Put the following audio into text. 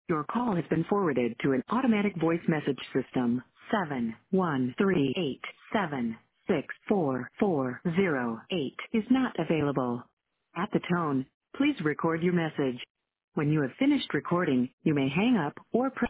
Your call has been forwarded to an automatic voice message system. 71387644408 is not available. At the tone, please record your message. When you have finished recording, you may hang up or press